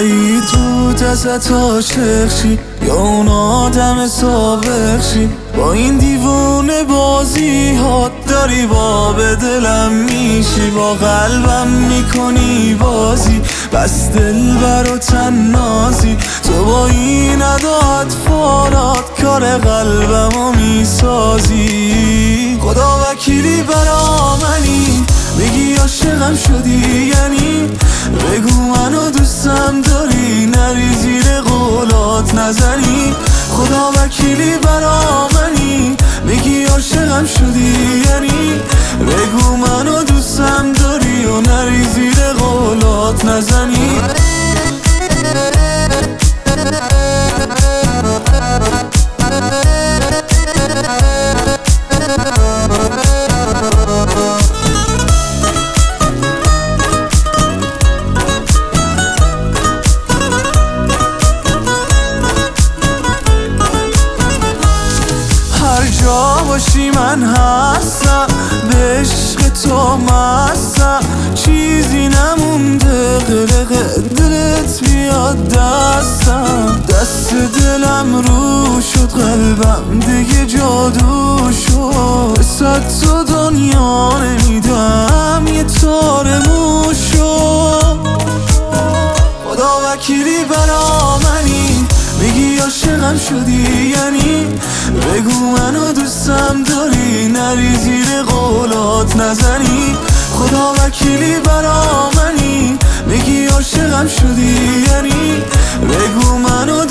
بعید بود ازت عاشق شی یا اون آدم سابق شی. با این دیوونه بازی ها داری با به دلم میشی، با قلبم میکنی بازی، بس دل برا تنازی. تو با این ادا اطفالات کار قلبمو میسازی. خدا وکیلی برا منی، بگی عاشقم شدی یعنی، بگو منو دوستم داری نری زیر قولات نزنی. خدا وکیلی برا منی، بگی عاشقم شدی یعنی، بگو منو دوستم داری و نری زیر قولات نزنی. جا باشی من هستم، به عشق تو مستم، چیزی نمونده غرق دلت بیاد دستم. دست دلم رو شد قلبم دیگه جادو شد، صد تو دنیا نمیدم یه تار مو شد. خدا وکیلی برا منی، بگی عاشقم شدی یعنی، بگو منو دوستم داری نری زیر قولات نزنی. خدا وکیلی برا منی، بگی عاشقم شدی یعنی، بگو منو